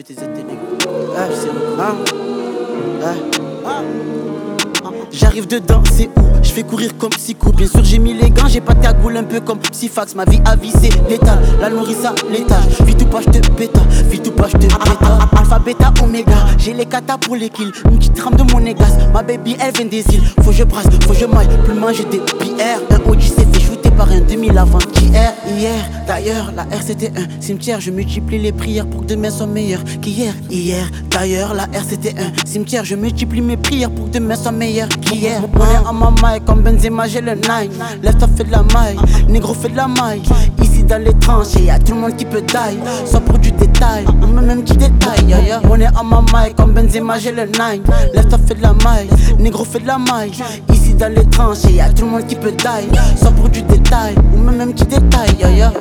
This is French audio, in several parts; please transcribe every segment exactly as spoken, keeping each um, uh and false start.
B T Z T négro. Ah, c'est le hein? Ah, ah. J'arrive dedans, c'est où? Je fais courir comme psycho. Bien sûr j'ai mis les gants, j'ai pas de cagoule, un peu comme Psyfax. Ma vie à vie c'est létal, la nourrice à l'étage. Vite ou pas j'te péta, vite ou pas j'te péta. Alpha, bêta, oméga, j'ai les katas pour les kills. Une petite trame de mon négas, ma baby elle vient des îles. Faut que je brasse, faut que je maille, plus manger des pierres. Un O G s'est fait shooter par un demi avant-hier. Hier, d'ailleurs, la R c'était un cimetière. Je multiplie les prières pour que demain soit meilleur qu'hier. Hier, d'ailleurs, la R c'était un cimetière. Je multiplie mes prières pour que demain soit meilleur qu'hier. On est à ma maille comme Benzema, j'ai le nine. Lève toi fait de la maille, négro fait de la maille. Ici dans les tranchées, y'a tout le monde qui peut taille. Soit pour du détail, ou même un petit détail. Yeah, yeah. On est à ma maille comme Benzema, j'ai le nine. Lève toi fait de la maille, négro fait de la maille. Ici dans les tranchées, y'a tout le monde qui peut taille. Soit pour du détail, ou même un petit détail. Yeah, yeah.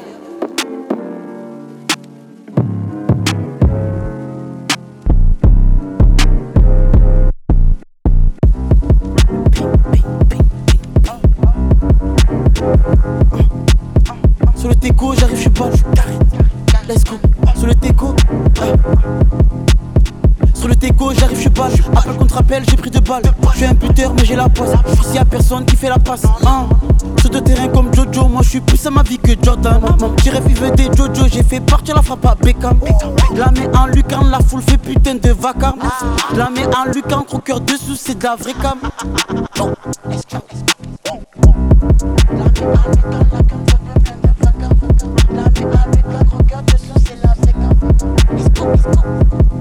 Sur le teco, j'arrive, je suis balle. Let's go. Sur le teco. Sur le teco, j'arrive, je suis balle. Appel contre appel, j'ai pris deux balles. Je suis un buteur, mais j'ai la passe. Ici y'a personne qui fait la passe. Hein. Sur de terrain comme Jojo, moi je suis plus à ma vie que Jordan. Mon petit rêve il veut des Jojo, j'ai fait partir la frappe à Beckham. La mets en lucarne, la foule fait putain de vacarme. La mets en lucarne, croqueur dessous, c'est de la vraie cam. Bon. La mets en lucarne, croqueur dessous, c'est de la vraie cam. Let's go, let's go.